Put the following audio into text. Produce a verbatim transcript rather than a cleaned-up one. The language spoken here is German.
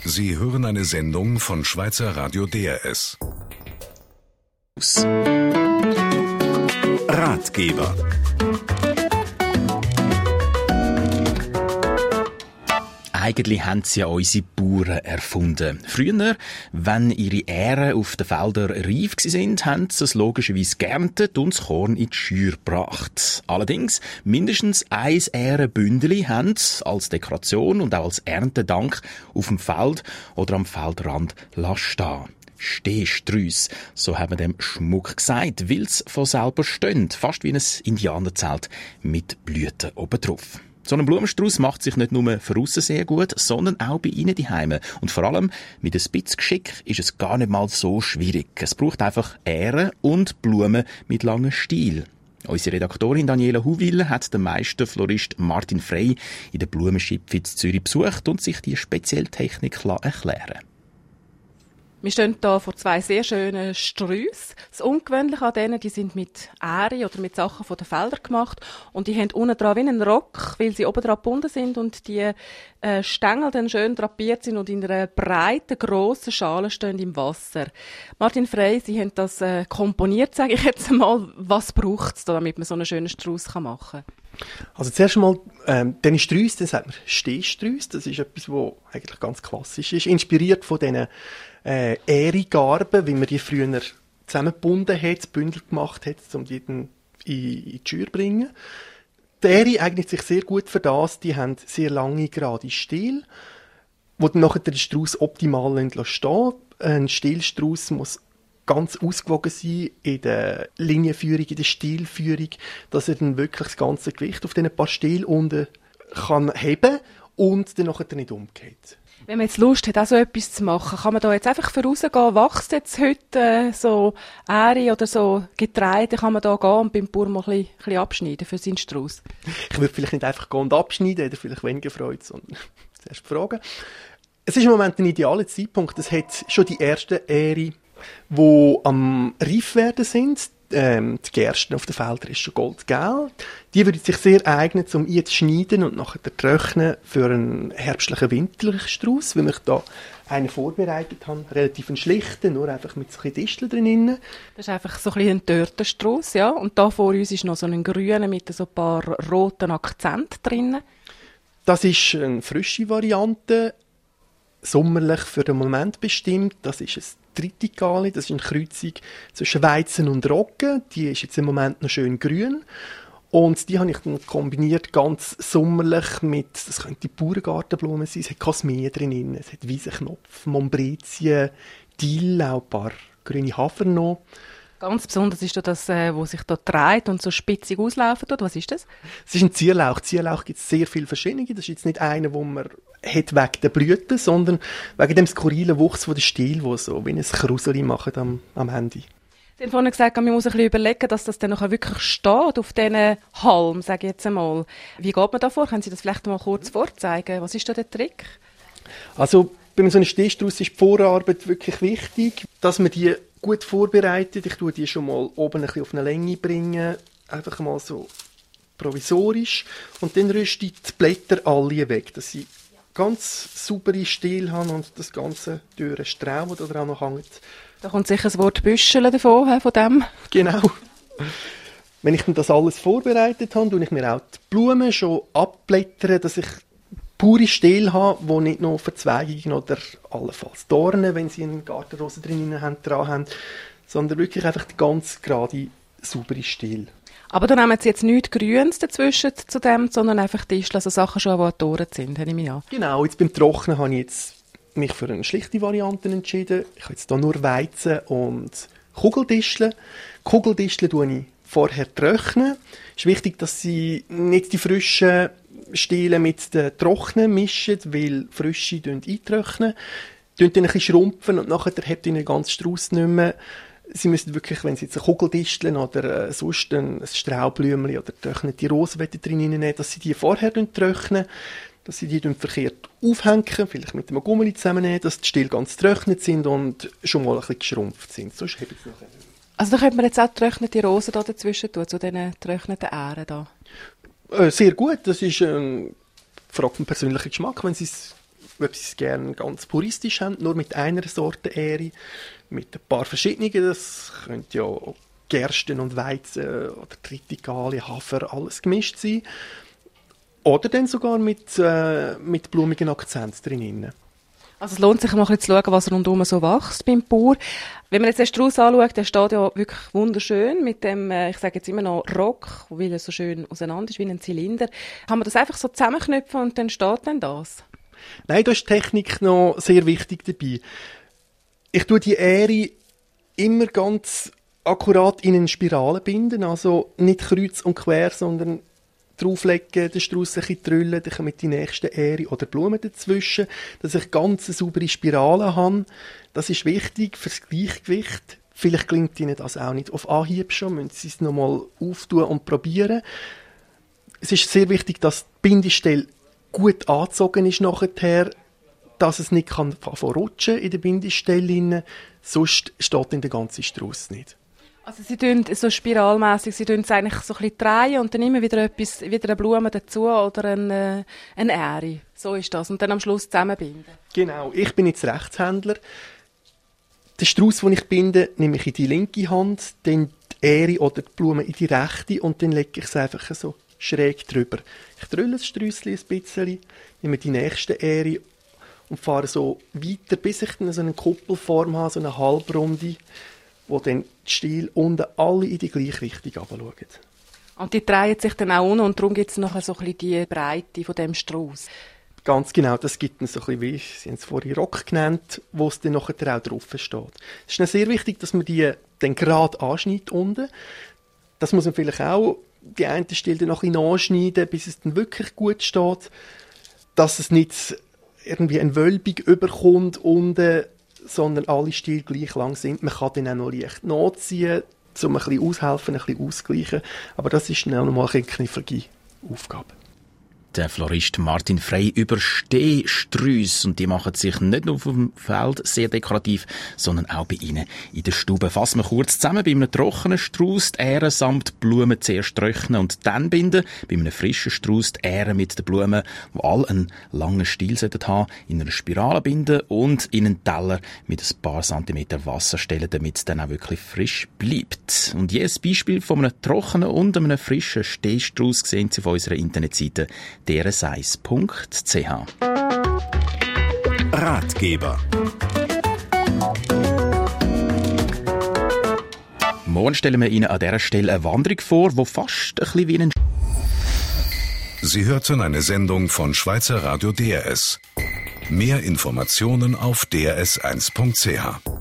Sie hören eine Sendung von Schweizer Radio D R S. Ratgeber. Eigentlich haben sie ja unsere Bauern erfunden. Früher, wenn ihre Ähren auf den Feldern reif waren, haben sie es logischerweise geerntet und das Korn in die Scheuer gebracht. Allerdings, mindestens ein Ährenbündeli haben sie als Dekoration und auch als Erntedank auf dem Feld oder am Feldrand stehen. Stehstrüss, so haben wir dem Schmuck gesagt, weil es von selber stehen, fast wie ein Indianerzelt mit Blüten obendrauf. So ein Blumenstrauß macht sich nicht nur für aussen sehr gut, sondern auch bei Ihnen daheim. Und vor allem mit ein bisschen Geschick ist es gar nicht mal so schwierig. Es braucht einfach Ähren und Blumen mit langem Stiel. Unsere Redaktorin Daniela Huwil hat den Meisterflorist Martin Frey in der Blumenschipfe in Zürich besucht und sich die spezielle Technik erklären. Wir stehen hier vor zwei sehr schönen Sträussen. Das Ungewöhnliche an denen, die sind mit Ähren oder mit Sachen von den Feldern gemacht. Und die haben unten dran wie einen Rock, weil sie oben dran gebunden sind und die äh, Stängel dann schön drapiert sind und in einer breiten, grossen Schale stehen im Wasser. Martin Frey, Sie haben das äh, komponiert, sage ich jetzt einmal. Was braucht es da, damit man so einen schönen Strauss machen kann? Also zuerst einmal, ähm, diese Sträusse, das sagt man Stehstrüss. Das ist etwas, was eigentlich ganz klassisch ist. Inspiriert von diesen äh, Ährengarben, wie man die früher zusammengebunden hat, Bündel gemacht hat, um die dann in, in die Scheuer zu bringen. Die Ähre eignet sich sehr gut für das. Die haben sehr lange, gerade Stiel, wo dann nachher den Strauss optimal stehen lassen. Ein Stielstrauss muss ganz ausgewogen sein in der Linienführung, in der Stielführung, dass er dann wirklich das ganze Gewicht auf diesen paar Stiel unten kann heben und dann nachher nicht umgeht. Wenn man jetzt Lust hat, auch so etwas zu machen, kann man da jetzt einfach vorausgehen, wächst jetzt heute äh, so Ähre oder so Getreide, kann man da gehen und beim Bauern mal ein bisschen, ein bisschen abschneiden für seinen Strauss? Ich würde vielleicht nicht einfach gehen und abschneiden, hätte vielleicht weniger Freude, sondern zuerst fragen. Es ist im Moment ein idealer Zeitpunkt. Es hat schon die ersten Ähre, die am reif werden sind. Ähm, die Gersten auf den Feldern ist schon goldgelb. Die würden sich sehr eignen, um ihn zu schneiden und nachher zu trocknen für einen herbstlichen, winterlichen Strauss, weil ich da einen vorbereitet habe. Relativ einen schlichten, nur einfach mit so ein bisschen Disteln drin. Das ist einfach so ein bisschen ein Törtenstrauss, ja. Und da vor uns ist noch so ein grüner mit so ein paar roten Akzenten drin. Das ist eine frische Variante, sommerlich für den Moment bestimmt. Das ist ein Triticale, das ist eine Kreuzung zwischen Weizen und Roggen. Die ist jetzt im Moment noch schön grün. Und die habe ich dann kombiniert ganz sommerlich mit, das könnte Bauerngartenblumen sein, es hat Kasmee drin, es hat Wiesenknopf, Mombretien, Dill, auch ein paar grüne Hafer noch. Ganz besonders ist da das, äh, wo sich da dreht und so spitzig auslaufen tut. Was ist das? Es ist ein Zierlauch. Zierlauch gibt es sehr viele verschiedene. Das ist jetzt nicht einer, den man hat wegen der Blüten, sondern wegen dem skurrilen Wuchs von der Stiel, der so wie ein Kruseli macht am, am Ende. Sie haben vorhin gesagt, man muss ein bisschen überlegen, dass das dann nachher wirklich steht auf diesen Halm, sage ich jetzt einmal. Wie geht man da vor? Können Sie das vielleicht mal kurz vorzeigen? Was ist da der Trick? Also bei so einem Stehstrauss ist die Vorarbeit wirklich wichtig, dass man die gut vorbereitet. Ich tue die schon mal oben ein bisschen auf eine Länge bringen, einfach mal so provisorisch. Und dann rüste ich die Blätter alle weg, dass sie ganz saubere Stiel haben und das ganze dürre Strauch, das da dran noch hängt. Da kommt sicher das Wort Büscheln davon, von dem. Genau. Wenn ich dann das alles vorbereitet habe, tue ich mir auch die Blumen schon abblättern, dass ich pure Stiel habe, die nicht noch Verzweigungen oder allenfalls Dornen, wenn sie eine Gartenrose drin haben, dran haben, sondern wirklich einfach die ganz gerade, saubere Stiel. Aber da nehmen Sie jetzt nichts Grünes dazwischen zu dem, sondern einfach Disteln, also Sachen schon, die gedoren sind, nehme ich mich an. Genau, jetzt beim Trocknen habe ich jetzt mich für eine schlichte Variante entschieden. Ich habe jetzt hier nur Weizen und Kugeldisteln. Kugeldisteln tue ich vorher trocknen. Es ist wichtig, dass Sie nicht die frischen Stiele mit den trockenen mischen, weil frische eintrocknen. Die dann ein bisschen schrumpfen und nachher habt ihr den ganzen Strauss nicht mehr. Sie müssen wirklich, wenn Sie jetzt eine Kugel disteln oder äh, sonst ein, ein Straublümchen oder getrocknete Rose drin nehmen, dass Sie die vorher trocknen, dass Sie die dann verkehrt aufhängen, vielleicht mit einem Gummeli zusammennehmen, dass die Stiele ganz getrocknet sind und schon mal ein bisschen geschrumpft sind. Sonst haben Sie nachher. Also da könnte man jetzt auch getrocknete Rosen da dazwischen tun, zu diesen getrockneten Ähren da? Äh, sehr gut, das ist, äh, fragt man persönlichen Geschmack. Wenn Sie es ob sie es gerne ganz puristisch haben, nur mit einer Sorte Ähre, mit ein paar verschiedenen, das könnte ja Gersten und Weizen oder Triticale, Hafer, alles gemischt sein. Oder dann sogar mit, äh, mit blumigen Akzenten drin. Also es lohnt sich mal ein bisschen zu schauen, was rundherum so wächst beim Bauer. Wenn man jetzt den Strauss anschaut, der steht ja wirklich wunderschön mit dem, äh, ich sage jetzt immer noch Rock, weil er so schön auseinander ist wie ein Zylinder. Kann man das einfach so zusammenknüpfen und dann steht dann das? Nein, da ist die Technik noch sehr wichtig dabei. Ich tue die Ähre immer ganz akkurat in eine Spirale binden, also nicht kreuz und quer, sondern drauflegen, den Strauss ein bisschen trüllen, dann kommen die nächsten Ähre oder Blumen dazwischen, dass ich ganz eine saubere Spirale habe. Das ist wichtig fürs Gleichgewicht. Vielleicht gelingt Ihnen das auch nicht auf Anhieb schon, müssen Sie es nochmal auftun und probieren. Es ist sehr wichtig, dass die Bindestelle gut angezogen ist nachher, dass es nicht kann rutschen in der Bindestelle, sonst steht in der ganzen Strauss nicht. Also Sie tun so spiralmässig, Sie tun es eigentlich so ein bisschen drehen und dann immer wieder etwas, wieder eine Blume dazu oder eine, eine Ähre. So ist das. Und dann am Schluss zusammenbinden. Genau. Ich bin jetzt Rechtshändler. Den Strauss, den ich binde, nehme ich in die linke Hand, dann die Ähre oder die Blume in die rechte und dann lege ich es einfach so schräg drüber. Ich drülle das Sträusschen ein bisschen, nehme die nächste Ähre und fahre so weiter, bis ich dann so eine Kuppelform habe, so eine Halbrunde, wo dann die Stiele unten alle in die gleiche Richtung runterschauen. Und die drehen sich dann auch unten und darum gibt es nachher so ein bisschen die Breite von dem Strauss. Ganz genau, das gibt dann so ein bisschen, wie Sie haben es vorhin Rock genannt, wo es dann nachher auch drauf steht. Es ist dann sehr wichtig, dass man die dann gerade anschneidet unten. Das muss man vielleicht auch die eine Stelle dann noch ein bisschen anschneiden, bis es dann wirklich gut steht, dass es nicht irgendwie eine Wölbung überkommt unten, sondern alle Stiele gleich lang sind. Man kann dann auch noch leicht nachziehen, um ein bisschen aushelfen, ein bisschen ausgleichen. Aber das ist dann auch noch mal eine knifflige Aufgabe. Der Florist Martin Frey über Stehstrüsse. Und die machen sich nicht nur auf dem Feld sehr dekorativ, sondern auch bei Ihnen in der Stube. Fassen wir kurz zusammen. Bei einem trockenen Strauss die Ähren samt Blumen zuerst trocknen und dann binden. Bei einem frischen Strauss die Ähren mit den Blumen, die alle einen langen Stiel haben sollten, in einer Spirale binden und in einen Teller mit ein paar Zentimeter Wasser stellen, damit es dann auch wirklich frisch bleibt. Und jedes Beispiel von einem trockenen und einem frischen Stehstrauss sehen Sie auf unserer Internetseite d r s eins punkt c h. Ratgeber. Morgen stellen wir Ihnen an dieser Stelle eine Wanderung vor, die fast ein bisschen wie ein... Sie hörten eine Sendung von Schweizer Radio D R S. Mehr Informationen auf d r s eins punkt c h.